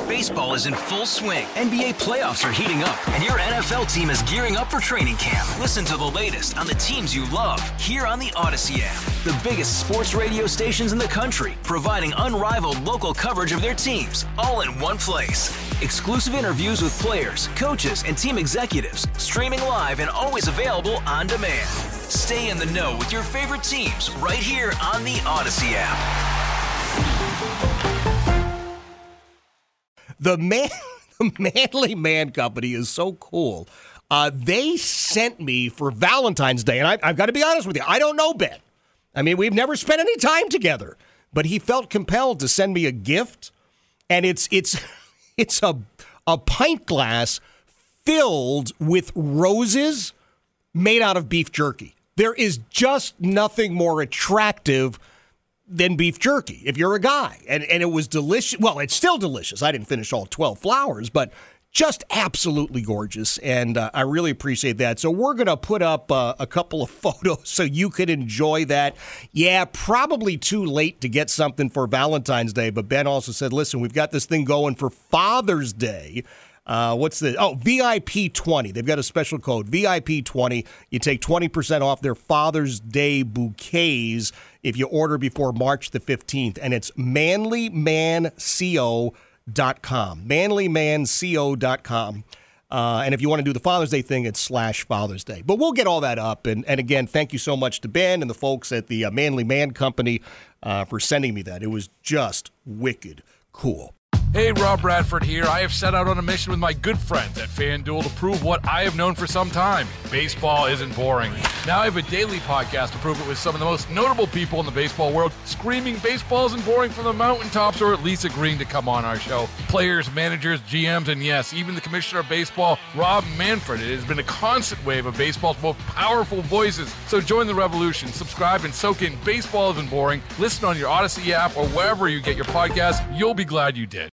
Baseball is in full swing. NBA playoffs are heating up, and your NFL team is gearing up for training camp. Listen to the latest on the teams you love here on the Odyssey app. The biggest sports radio stations in the country, providing unrivaled local coverage of their teams, all in one place. Exclusive interviews with players, coaches, and team executives, streaming live and always available on demand. Stay in the know with your favorite teams right here on the Odyssey app. The Manly Man Company is so cool. They sent me for Valentine's Day, and I've got to be honest with you, I don't know Ben. I mean, we've never spent any time together, but he felt compelled to send me a gift, and it's a pint glass filled with roses made out of beef jerky. There is just nothing more attractive than beef jerky if you're a guy. And it was delicious. Well, it's still delicious. I didn't finish all 12 flowers, but just absolutely gorgeous. And I really appreciate that. So we're going to put up a couple of photos so you can enjoy that. Yeah, probably too late to get something for Valentine's Day. But Ben also said, listen, we've got this thing going for Father's Day. What's the VIP 20? They've got a special code, VIP 20. You take 20% off their Father's Day bouquets if you order before March the 15th, and it's manlymanco.com. manlymanco.com. And if you want to do the Father's Day thing, it's /Father's Day. But we'll get all that up. And again, thank you so much to Ben and the folks at the Manly Man Company for sending me that. It was just wicked cool. Hey, Rob Bradford here. I have set out on a mission with my good friends at FanDuel to prove what I have known for some time. Baseball isn't boring. Now I have a daily podcast to prove it with some of the most notable people in the baseball world, screaming baseball isn't boring from the mountaintops, or at least agreeing to come on our show. Players, managers, GMs, and yes, even the commissioner of baseball, Rob Manfred. It has been a constant wave of baseball's most powerful voices. So join the revolution. Subscribe and soak in Baseball Isn't Boring. Listen on your Odyssey app or wherever you get your podcasts. You'll be glad you did.